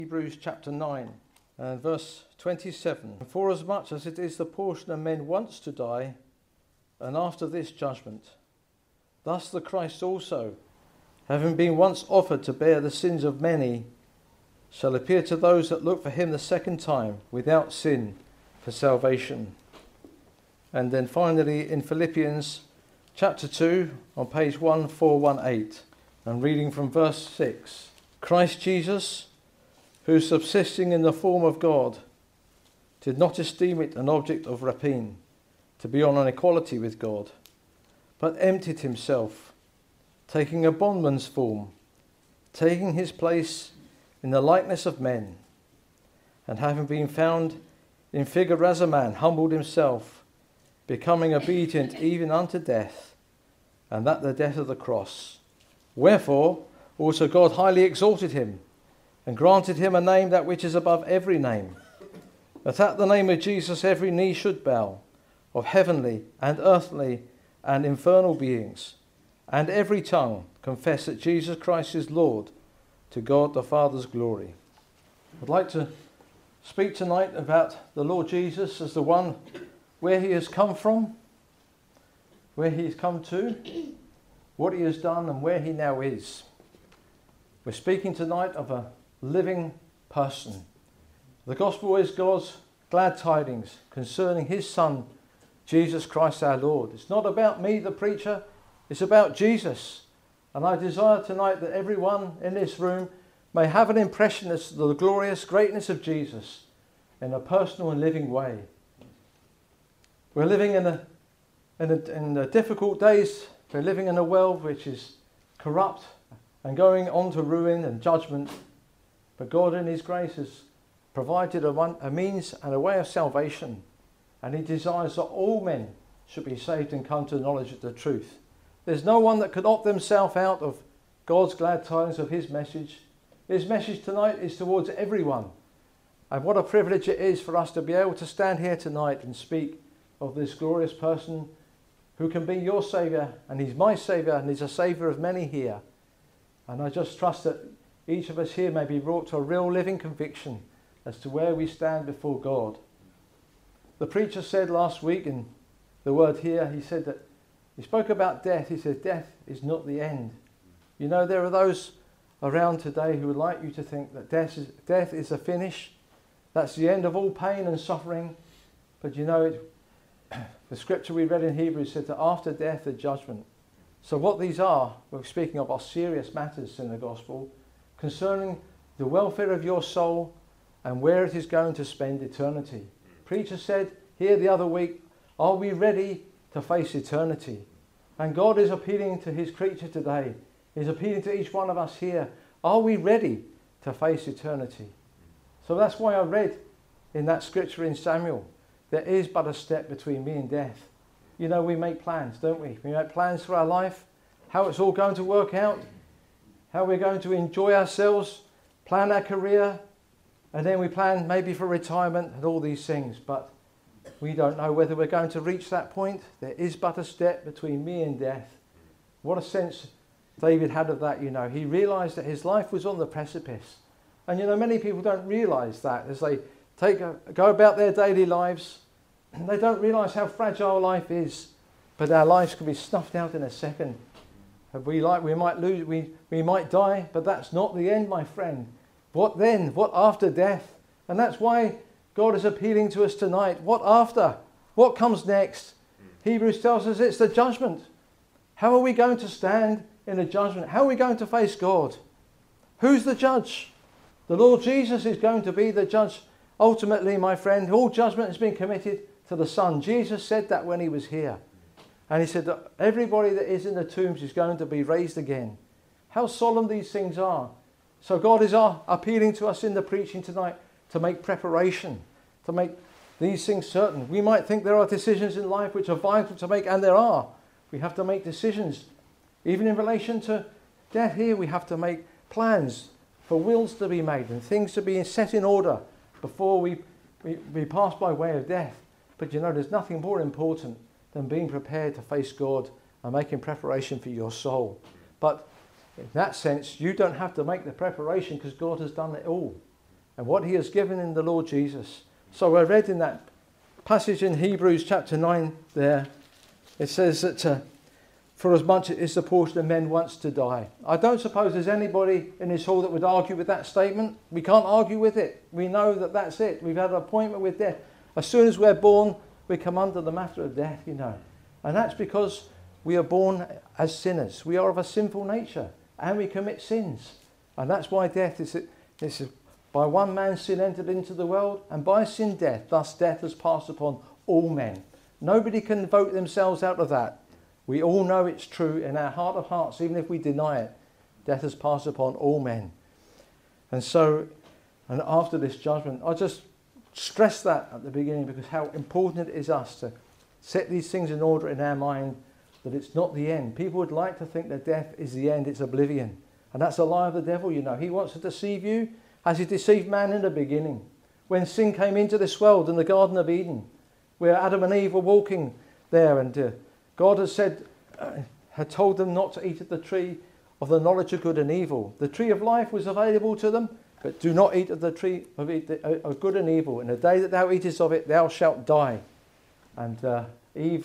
Hebrews chapter 9 and verse 27. Forasmuch as it is the portion of men once to die, and after this judgment, thus the Christ also, having been once offered to bear the sins of many, shall appear to those that look for him the second time without sin for salvation. And then finally in Philippians chapter 2 on page 1418, and reading from verse 6. Christ Jesus, who subsisting in the form of God, did not esteem it an object of rapine, to be on an equality with God, but emptied himself, taking a bondman's form, taking his place in the likeness of men, and having been found in figure as a man, humbled himself, becoming obedient even unto death, and that the death of the cross. Wherefore also God highly exalted him, and granted him a name that which is above every name, that at the name of Jesus every knee should bow, of heavenly and earthly and infernal beings, and every tongue confess that Jesus Christ is Lord, to God the Father's glory. I'd like to speak tonight about the Lord Jesus as the one, where he has come from, where he has come to, what he has done, and where he now is. We're speaking tonight of a living person. The gospel is God's glad tidings concerning his Son, Jesus Christ our Lord. It's not about me, the preacher, it's about Jesus. And I desire tonight that everyone in this room may have an impression as to the glorious greatness of Jesus in a personal and living way. We're living in the difficult days. We're living in a world which is corrupt and going on to ruin and judgment. But God in his grace has provided a means and a way of salvation. And he desires that all men should be saved and come to the knowledge of the truth. There's no one that could opt themselves out of God's glad tidings of his message. His message tonight is towards everyone. And what a privilege it is for us to be able to stand here tonight and speak of this glorious person who can be your Saviour, and he's my Saviour, and he's a Saviour of many here. And I just trust that each of us here may be brought to a real living conviction as to where we stand before God. The preacher said last week in the word here, he said that he spoke about death. He said death is not the end. You know, there are those around today who would like you to think that death is a finish. That's the end of all pain and suffering. But you know, the scripture we read in Hebrews said that after death, the judgment. So what these are, we're speaking of, are serious matters in the gospel concerning the welfare of your soul and where it is going to spend eternity. Preacher said here the other week, are we ready to face eternity? And God is appealing to his creature today. He's appealing to each one of us here. Are we ready to face eternity? So that's why I read in that scripture in Samuel, there is but a step between me and death. You know, we make plans, don't we? We make plans for our life, how it's all going to work out, how we're going to enjoy ourselves, plan our career, and then we plan maybe for retirement and all these things. But we don't know whether we're going to reach that point. There is but a step between me and death. What a sense David had of that, you know. He realised that his life was on the precipice. And, you know, many people don't realise that as they go about their daily lives. They don't realise how fragile life is. But our lives can be snuffed out in a second. We might die, but that's not the end, my friend. What then? What after death? And that's why God is appealing to us tonight. What after? What comes next? Hebrews tells us it's the judgment. How are we going to stand in the judgment? How are we going to face God? Who's the judge? The Lord Jesus is going to be the judge. Ultimately, my friend, all judgment has been committed to the Son. Jesus said that when he was here. And he said that everybody that is in the tombs is going to be raised again. How solemn these things are. So God is appealing to us in the preaching tonight to make preparation, to make these things certain. We might think there are decisions in life which are vital to make, and there are. We have to make decisions. Even in relation to death here, we have to make plans for wills to be made and things to be set in order before we pass by way of death. But you know, there's nothing more important than being prepared to face God and making preparation for your soul. But in that sense, you don't have to make the preparation because God has done it all. and what he has given in the Lord Jesus. So I read in that passage in Hebrews chapter 9 there, it says that for as much is the portion of men once to die. I don't suppose there's anybody in this hall that would argue with that statement. We can't argue with it. We know that that's it. We've had an appointment with death. As soon as we're born, we come under the matter of death, you know. And that's because we are born as sinners. We are of a sinful nature and we commit sins. And that's why death is by one man sin entered into the world, and by sin death. Thus death has passed upon all men. Nobody can vote themselves out of that. We all know it's true in our heart of hearts, even if we deny it. Death has passed upon all men. And so, and after this judgment, I just stress that at the beginning because how important it is us to set these things in order in our mind, that it's not the end. People would like to think that death is the end, it's oblivion. And that's a lie of the devil, you know. He wants to deceive you as he deceived man in the beginning. When sin came into this world in the Garden of Eden, where Adam and Eve were walking there, and God had told them not to eat of the tree of the knowledge of good and evil. The tree of life was available to them, but do not eat of the tree of good and evil. In the day that thou eatest of it, thou shalt die. And Eve,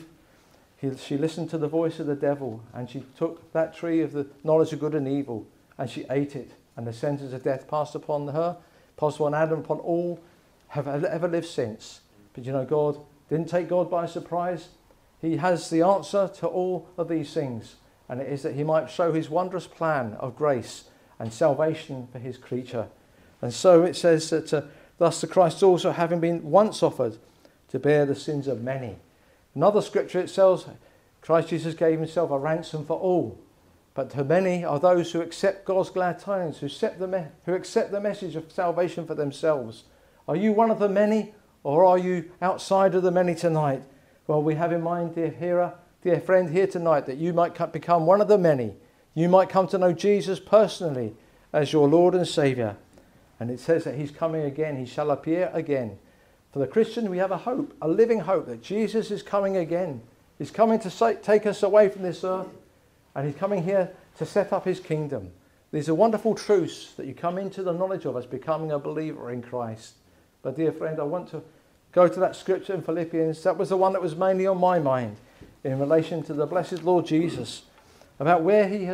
she listened to the voice of the devil, and she took that tree of the knowledge of good and evil, and she ate it. And the sentence of death passed upon her, passed upon Adam, upon all have ever lived since. But you know, God didn't take God by surprise. He has the answer to all of these things, and it is that he might show his wondrous plan of grace and salvation for his creature. And so it says that thus the Christ also, having been once offered to bear the sins of many. Another scripture it says, Christ Jesus gave himself a ransom for all. But to many are those who accept God's glad tidings, who accept the message of salvation for themselves. Are you one of the many, or are you outside of the many tonight? Well, we have in mind, dear hearer, dear friend, here tonight, that you might become one of the many. You might come to know Jesus personally as your Lord and Saviour. And it says that he's coming again. He shall appear again. For the Christian, we have a hope, a living hope, that Jesus is coming again. He's coming to take us away from this earth, and he's coming here to set up his kingdom. These are wonderful truths that you come into the knowledge of as becoming a believer in Christ. But dear friend, I want to go to that scripture in Philippians. That was the one that was mainly on my mind in relation to the blessed Lord Jesus, about where he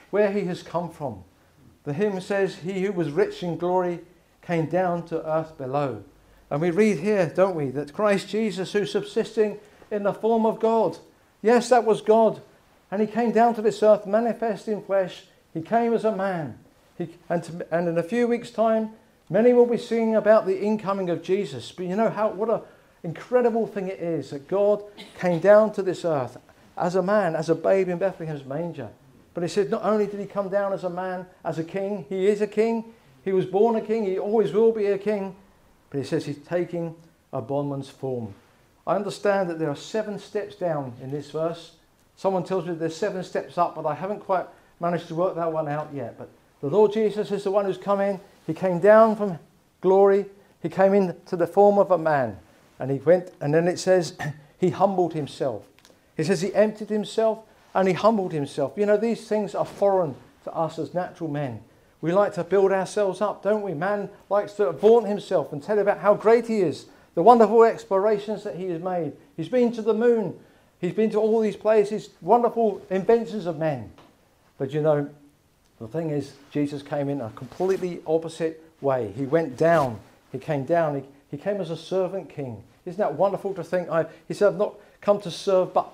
has come from. The hymn says, he who was rich in glory came down to earth below. And we read here, don't we, that Christ Jesus, who subsisting in the form of God, yes, that was God, and he came down to this earth manifest in flesh. He came as a man. And in a few weeks' time, many will be singing about the incoming of Jesus. But you know what an incredible thing it is that God came down to this earth as a man, as a babe in Bethlehem's manger. But he said not only did he come down as a man, as a king, he is a king. He was born a king. He always will be a king. But he says he's taking a bondman's form. I understand that there are 7 steps down in this verse. Someone tells me there's 7 steps up, but I haven't quite managed to work that one out yet. But the Lord Jesus is the one who's come in. He came down from glory. He came into the form of a man. And he went, and then it says he humbled himself. It says he emptied himself and he humbled himself. You know, these things are foreign to us as natural men. We like to build ourselves up, don't we? Man likes to vaunt himself and tell about how great he is, the wonderful explorations that he has made. He's been to the moon. He's been to all these places, wonderful inventions of men. But you know, the thing is, Jesus came in a completely opposite way. He went down. He came down. He came as a servant king. Isn't that wonderful to think? He said, I've not come to serve, but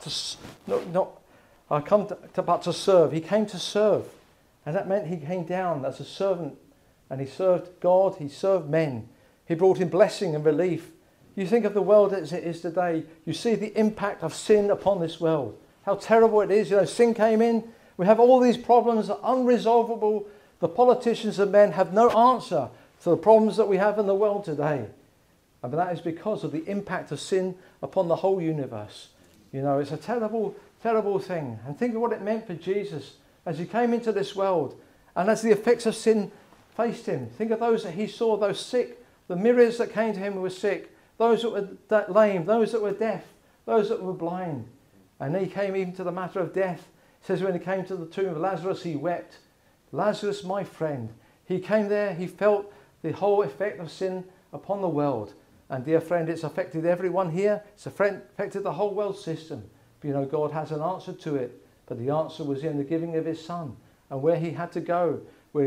to serve. He came to serve. And that meant he came down as a servant. And he served God. He served men. He brought in blessing and relief. You think of the world as it is today. You see the impact of sin upon this world. How terrible it is. You know, sin came in. We have all these problems that are unresolvable. The politicians and men have no answer to the problems that we have in the world today. And that is because of the impact of sin upon the whole universe. You know, it's a terrible, terrible thing. And think of what it meant for Jesus as he came into this world and as the effects of sin faced him. Think of those that he saw, those sick, the myriads that came to him who were sick, those that were lame, those that were deaf, those that were blind. And he came even to the matter of death. It says when he came to the tomb of Lazarus, he wept. Lazarus, my friend. He came there, he felt the whole effect of sin upon the world. And dear friend, it's affected everyone here. It's affected the whole world system. But you know, God has an answer to it. But the answer was in the giving of his son, and where he had to go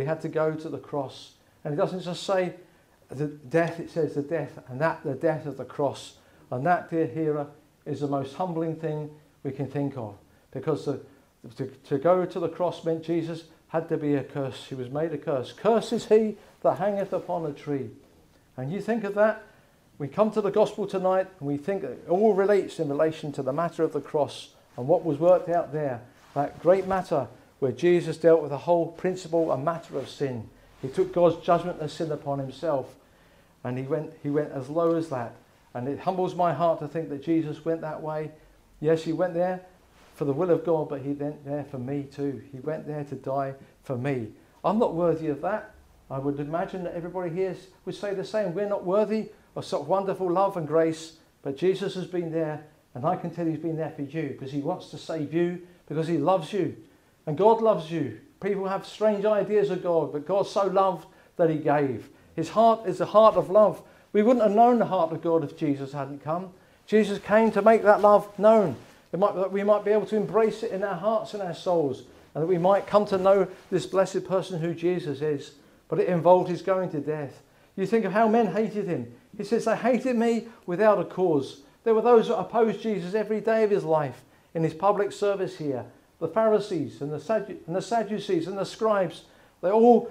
to the cross. And it doesn't just say the death, it says the death, and that the death of the cross. And that, dear hearer, is the most humbling thing we can think of. Because to go to the cross meant Jesus had to be a curse. He was made a curse. Cursed is he that hangeth upon a tree. And you think of that, we come to the gospel tonight, and we think it all relates in relation to the matter of the cross and what was worked out there. That great matter where Jesus dealt with the whole principle and matter of sin. He took God's judgment of sin upon himself, and he went as low as that. And it humbles my heart to think that Jesus went that way. Yes, he went there for the will of God, but he went there for me too. He went there to die for me. I'm not worthy of that. I would imagine that everybody here would say the same. We're not worthy of such wonderful love and grace, but Jesus has been there, and I can tell he's been there for you because he wants to save you, because he loves you. And God loves you. People have strange ideas of God, but God so loved that he gave. His heart is a heart of love. We wouldn't have known the heart of God if Jesus hadn't come. Jesus came to make that love known. We might be able to embrace it in our hearts and our souls, and that we might come to know this blessed person who Jesus is. But it involved his going to death. You think of how men hated him. He says, they hated me without a cause. There were those that opposed Jesus every day of his life in his public service here. The Pharisees and the Sadducees and the scribes, they all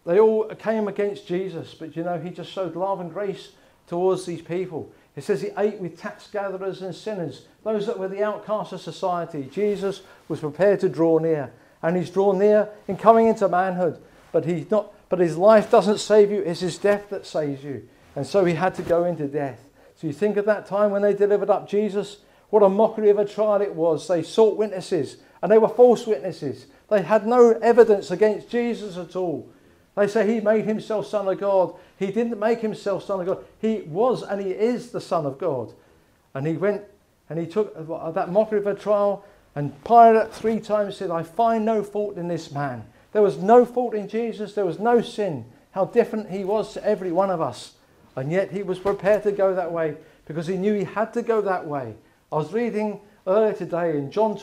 came against Jesus. But you know, he just showed love and grace towards these people. It says he ate with tax gatherers and sinners, those that were the outcasts of society. Jesus was prepared to draw near, and he's drawn near in coming into manhood. But his life doesn't save you, it's his death that saves you. And so he had to go into death. So you think of that time when they delivered up Jesus, what a mockery of a trial it was. They sought witnesses, and they were false witnesses. They had no evidence against Jesus at all. They say he made himself Son of God. He didn't make himself Son of God. He was and he is the Son of God. And he went and he took that mockery of a trial, and Pilate 3 times said, I find no fault in this man. There was no fault in Jesus. There was no sin. How different he was to every one of us. And yet he was prepared to go that way because he knew he had to go that way. I was reading earlier today in John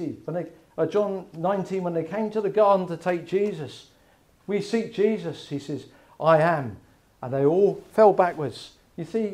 19, when they came to the garden to take Jesus. We seek Jesus, he says, I am. And they all fell backwards. You see,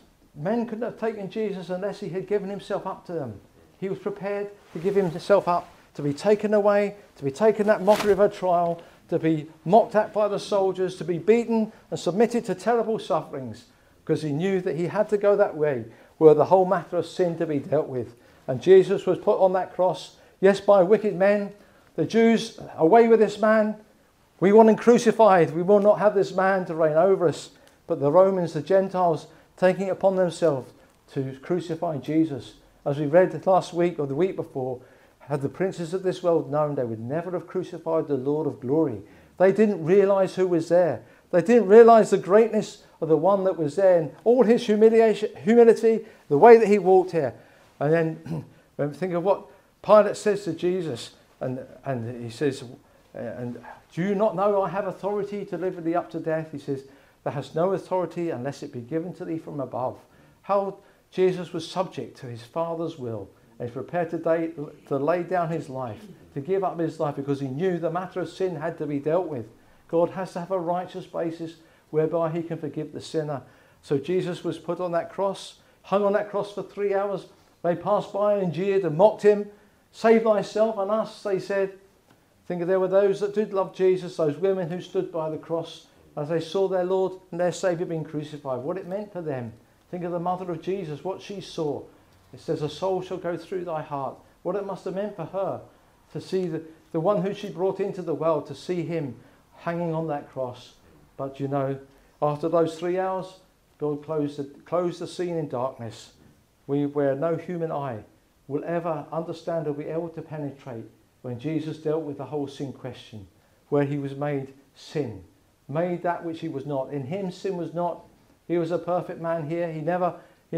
men couldn't have taken Jesus unless he had given himself up to them. He was prepared to give himself up, to be taken away, to be taken that mockery of a trial, to be mocked at by the soldiers, to be beaten and submitted to terrible sufferings, because he knew that he had to go that way, where the whole matter of sin to be dealt with. And Jesus was put on that cross, yes, by wicked men. The Jews, away with this man. We want him crucified. We will not have this man to reign over us. But the Romans, the Gentiles, taking it upon themselves to crucify Jesus. As we read last week or the week before, had the princes of this world known, they would never have crucified the Lord of glory. They didn't realise who was there. They didn't realise the greatness of the one that was there, and all his humility, the way that he walked here. And then when we think of what Pilate says to Jesus, and he says, and do you not know I have authority to deliver thee up to death? He says, thou hast no authority unless it be given to thee from above. How Jesus was subject to his Father's will. And he's prepared to lay down his life, to give up his life, because he knew the matter of sin had to be dealt with. God has to have a righteous basis whereby he can forgive the sinner. So Jesus was put on that cross, hung on that cross for 3 hours. They passed by and jeered and mocked him. Save thyself and us, they said. Think there were those that did love Jesus, those women who stood by the cross as they saw their Lord and their Saviour being crucified, what it meant for them. Think of the mother of Jesus, what she saw. It says, a soul shall go through thy heart. What it must have meant for her to see the one who she brought into the world, to see him hanging on that cross. But you know, after those 3 hours, God closed the scene in darkness, where no human eye will ever understand or be able to penetrate, when Jesus dealt with the whole sin question, where he was made sin, made that which he was not. In him sin was not. He was a perfect man here. He never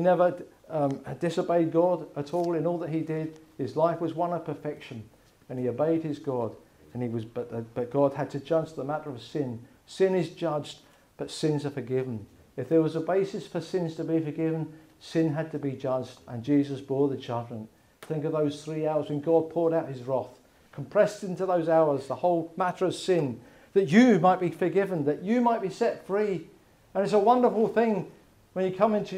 disobeyed God at all in all that he did. His life was one of perfection, and he obeyed his God. And but God had to judge the matter of sin. Sin is judged but sins are forgiven. If there was a basis for sins to be forgiven, sin had to be judged, and Jesus bore the judgment. Think of those 3 hours when God poured out his wrath, compressed into those hours the whole matter of sin, that you might be forgiven, that you might be set free. And it's a wonderful thing when it comes into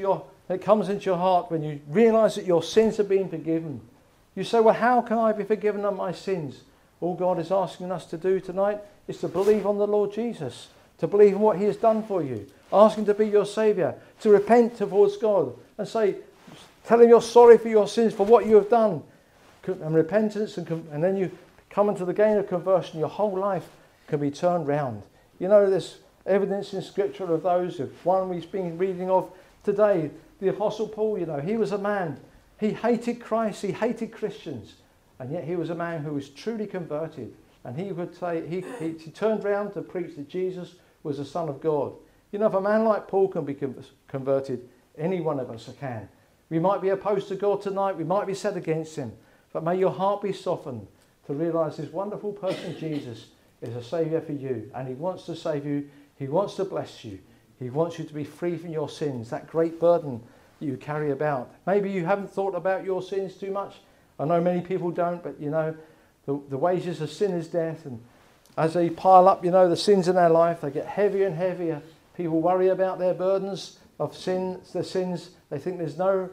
your heart, when you realise that your sins have been forgiven. You say, well, how can I be forgiven of my sins? All God is asking us to do tonight is to believe on the Lord Jesus, to believe in what he has done for you, ask him to be your saviour, to repent towards God and say, tell him you're sorry for your sins, for what you have done. And repentance, and then you come into the gain of conversion, your whole life can be turned round. You know, there's evidence in Scripture of those, one we've been reading of today, the Apostle Paul, you know, he was a man. He hated Christ, he hated Christians, and yet he was a man who was truly converted. And he would say, he turned round to preach that Jesus was the Son of God. You know, if a man like Paul can be converted, any one of us can. We might be opposed to God tonight, we might be set against him, but may your heart be softened to realise this wonderful person, Jesus, is a saviour for you, and he wants to save you, he wants to bless you, he wants you to be free from your sins, that great burden that you carry about. Maybe you haven't thought about your sins too much. I know many people don't, but you know, the wages of sin is death, and as they pile up, you know, the sins in their life, they get heavier and heavier. People worry about their burdens of sins, their sins. They think there's no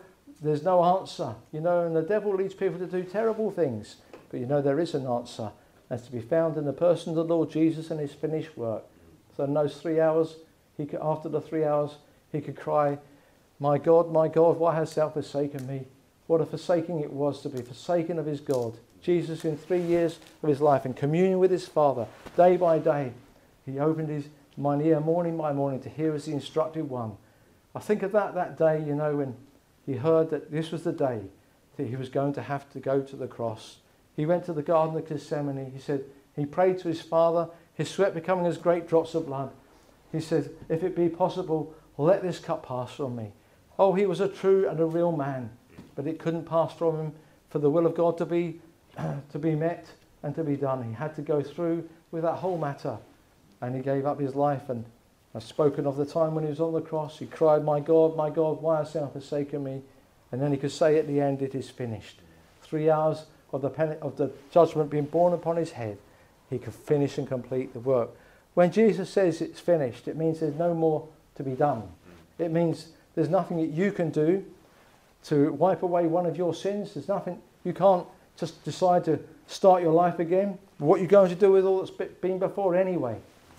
answer, you know, and the devil leads people to do terrible things. But you know, there is an answer. That's to be found in the person of the Lord Jesus and his finished work. So in those 3 hours, after the 3 hours, he could cry, my God, why hast thou forsaken me? What a forsaking it was to be forsaken of his God. Jesus, in 3 years of his life, in communion with his Father, day by day, he opened mine ear morning by morning to hear as the instructed one. I think of that day, you know, when he heard that this was the day that he was going to have to go to the cross. He went to the Garden of Gethsemane. He said, he prayed to his Father, his sweat becoming as great drops of blood. He said, if it be possible, let this cup pass from me. Oh, he was a true and a real man, but it couldn't pass from him for the will of God to be met and to be done. He had to go through with that whole matter, and he gave up his life. And I've spoken of the time when he was on the cross. He cried, my God, why hast thou forsaken me? And then he could say at the end, it is finished. 3 hours of the judgment being borne upon his head, he could finish and complete the work. When Jesus says it's finished, it means there's no more to be done. It means there's nothing that you can do to wipe away one of your sins. There's nothing, you can't just decide to start your life again. What are you going to do with all that's been before anyway?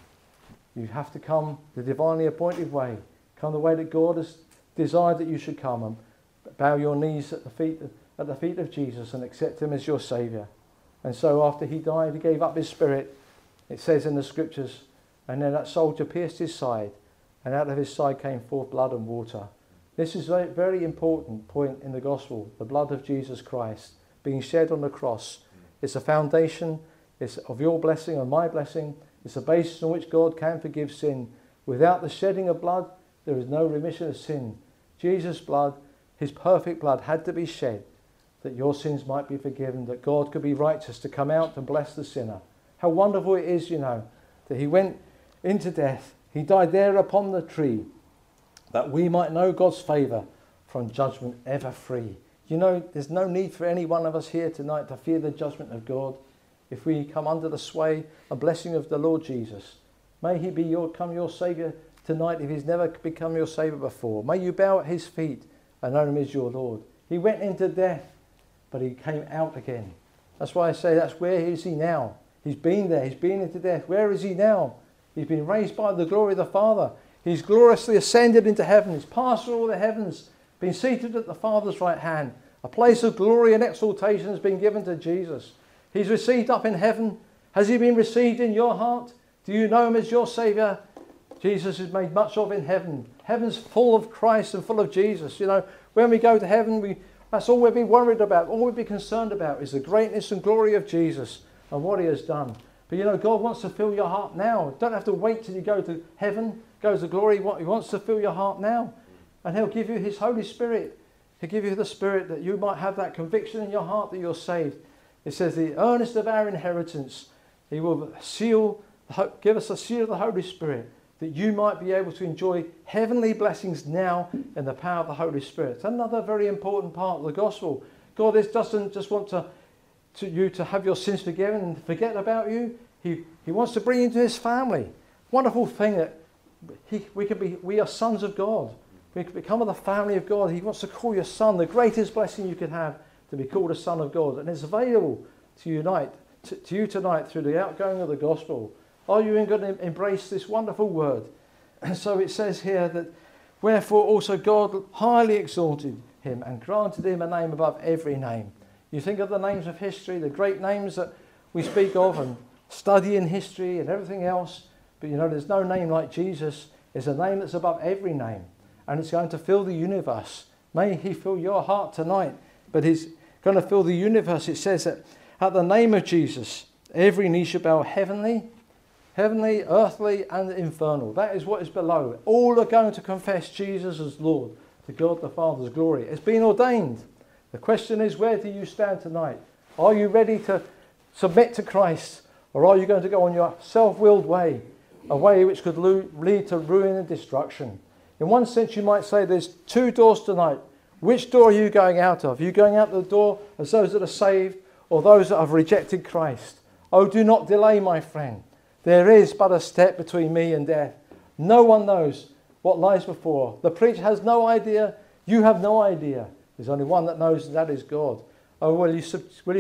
You have to come the divinely appointed way. Come the way that God has desired that you should come, and bow your knees at the feet of Jesus and accept him as your saviour. And so after he died, he gave up his spirit. It says in the scriptures, and then that soldier pierced his side, and out of his side came forth blood and water. This is a very important point in the gospel, the blood of Jesus Christ being shed on the cross. It's a foundation, it's of your blessing and my blessing. It's a basis on which God can forgive sin. Without the shedding of blood, there is no remission of sin. Jesus' blood, his perfect blood, had to be shed that your sins might be forgiven, that God could be righteous to come out and bless the sinner. How wonderful it is, you know, that he went into death. He died there upon the tree, that we might know God's favour from judgment ever free. You know, there's no need for any one of us here tonight to fear the judgment of God if we come under the sway and blessing of the Lord Jesus. May he become your saviour tonight if he's never become your saviour before. May you bow at his feet and know him as your Lord. He went into death, but he came out again. That's why I say, that's where is he now? He's been there, he's been into death. Where is he now? He's been raised by the glory of the Father. He's gloriously ascended into heaven. He's passed through all the heavens, been seated at the Father's right hand. A place of glory and exaltation has been given to Jesus. He's received up in heaven. Has he been received in your heart? Do you know him as your saviour? Jesus is made much of in heaven. Heaven's full of Christ and full of Jesus. You know, when we go to heaven, that's all we'll be worried about. All we'll be concerned about is the greatness and glory of Jesus and what he has done. But you know, God wants to fill your heart now. Don't have to wait till you go to heaven, go to glory. He wants to fill your heart now. And he'll give you his Holy Spirit. He'll give you the Spirit that you might have that conviction in your heart that you're saved. It says the earnest of our inheritance. He will give us a seal of the Holy Spirit, that you might be able to enjoy heavenly blessings now in the power of the Holy Spirit. It's another very important part of the gospel. God doesn't just want you to have your sins forgiven and forget about you. He wants to bring you into his family. Wonderful thing that we are sons of God. We can become of the family of God. He wants to call you a son, the greatest blessing you could have, to be called a son of God. And it's available to you tonight through the outgoing of the gospel. Are you going to embrace this wonderful word? And so it says here that, wherefore also God highly exalted him and granted him a name above every name. You think of the names of history, the great names that we speak of and study in history and everything else. But you know, there's no name like Jesus. It's a name that's above every name. And it's going to fill the universe. May he fill your heart tonight. But he's going to fill the universe. It says that at the name of Jesus, every knee shall bow, heavenly, earthly, and infernal. That is what is below. All are going to confess Jesus as Lord, to God the Father's glory. It's been ordained. The question is, where do you stand tonight? Are you ready to submit to Christ? Or are you going to go on your self-willed way, a way which could lead to ruin and destruction? In one sense, you might say there's two doors tonight. Which door are you going out of? Are you going out the door as those that are saved, or those that have rejected Christ? Oh, do not delay, my friend. There is but a step between me and death. No one knows what lies before. The preacher has no idea. You have no idea. There's only one that knows, and that is God. Oh, will you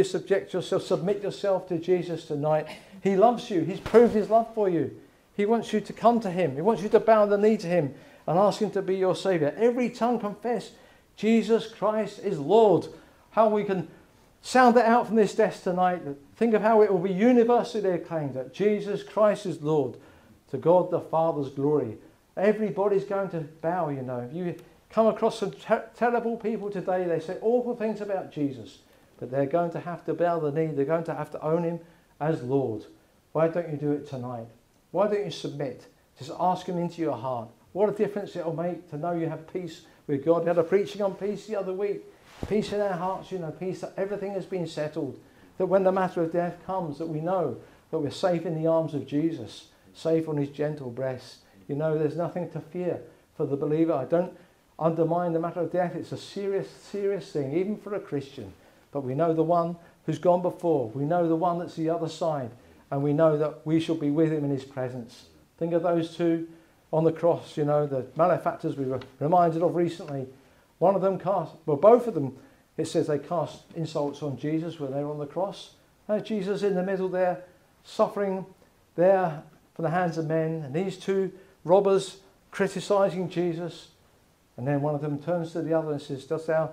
submit yourself to Jesus tonight? He loves you. He's proved his love for you. He wants you to come to him. He wants you to bow the knee to him and ask him to be your Saviour. Every tongue confess Jesus Christ is Lord. How we can sound that out from this desk tonight. Think of how it will be universally acclaimed that Jesus Christ is Lord, to God the Father's glory. Everybody's going to bow, you know. If you come across some terrible people today, they say awful things about Jesus, but they're going to have to bow the knee. They're going to have to own him as Lord. Why don't you do it tonight? Why don't you submit? Just ask him into your heart. What a difference it will make to know you have peace with God. We had a preaching on peace the other week. Peace in our hearts, you know, peace that everything has been settled. That when the matter of death comes, that we know that we're safe in the arms of Jesus, safe on his gentle breast. You know, there's nothing to fear for the believer. I don't undermine the matter of death. It's a serious, serious thing, even for a Christian. But we know the one who's gone before. We know the one that's the other side. And we know that we shall be with him in his presence. Think of those two on the cross, you know, the malefactors we were reminded of recently. One of them both of them, it says they cast insults on Jesus when they were on the cross. And Jesus in the middle there, suffering there from the hands of men. And these two robbers criticising Jesus. And then one of them turns to the other and says, dost thou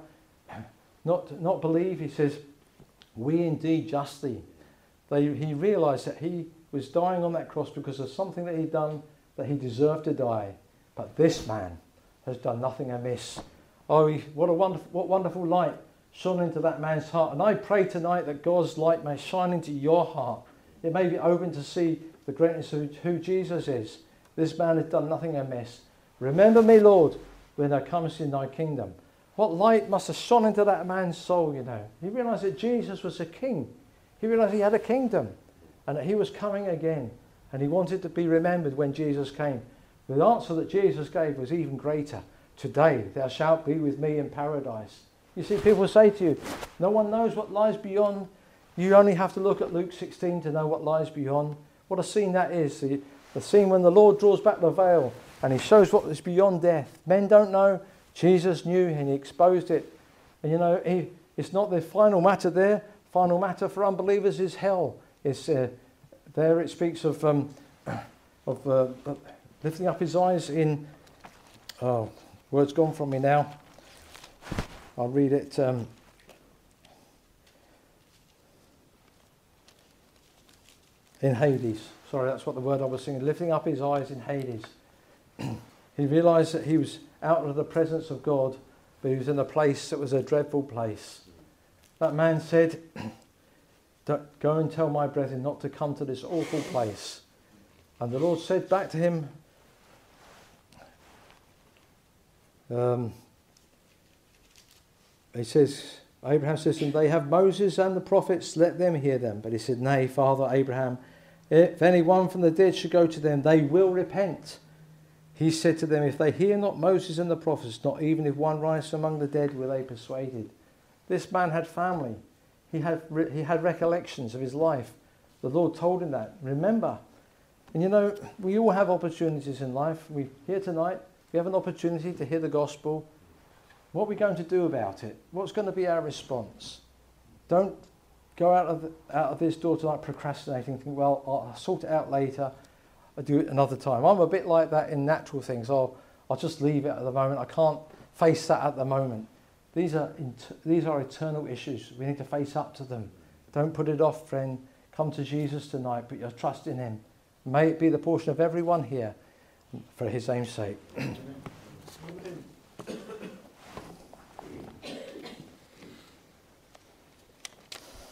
not believe? He says, we indeed justly. He realised that he was dying on that cross because of something that he'd done that he deserved to die. But this man has done nothing amiss. Oh, what wonderful light shone into that man's heart. And I pray tonight that God's light may shine into your heart. It may be open to see the greatness of who Jesus is. This man has done nothing amiss. Remember me, Lord, when thou comest in thy kingdom. What light must have shone into that man's soul, you know. He realised that Jesus was a king. He realised he had a kingdom and that he was coming again. And he wanted to be remembered when Jesus came. The answer that Jesus gave was even greater. Today thou shalt be with me in paradise. You see, people say to you, no one knows what lies beyond. You only have to look at Luke 16 to know what lies beyond. What a scene that is. The scene when the Lord draws back the veil and he shows what is beyond death. Men don't know. Jesus knew and he exposed it. And you know, it's not the final matter there. Final matter for unbelievers is hell. It's there it speaks of lifting up his eyes in... Oh, word's gone from me now. I'll read it. In Hades. Sorry, that's what the word I was singing. Lifting up his eyes in Hades. He realised that he was out of the presence of God, but he was in a place that was a dreadful place. That man said, go and tell my brethren not to come to this awful place. And the Lord said back to him, he says, Abraham says to him, they have Moses and the prophets, let them hear them. But he said, nay, Father Abraham, if anyone from the dead should go to them, they will repent. He said to them, if they hear not Moses and the prophets, not even if one rise among the dead, were they persuaded. This man had family. He had recollections of his life. The Lord told him that. Remember. And you know, we all have opportunities in life. We're here tonight. We have an opportunity to hear the gospel. What are we going to do about it? What's going to be our response? Don't go out of this door tonight procrastinating, think, well, I'll sort it out later. I'll do it another time. I'm a bit like that in natural things. I'll just leave it at the moment. I can't face that at the moment. These are eternal issues. We need to face up to them. Don't put it off, friend. Come to Jesus tonight. Put your trust in him. May it be the portion of everyone here for his name's sake.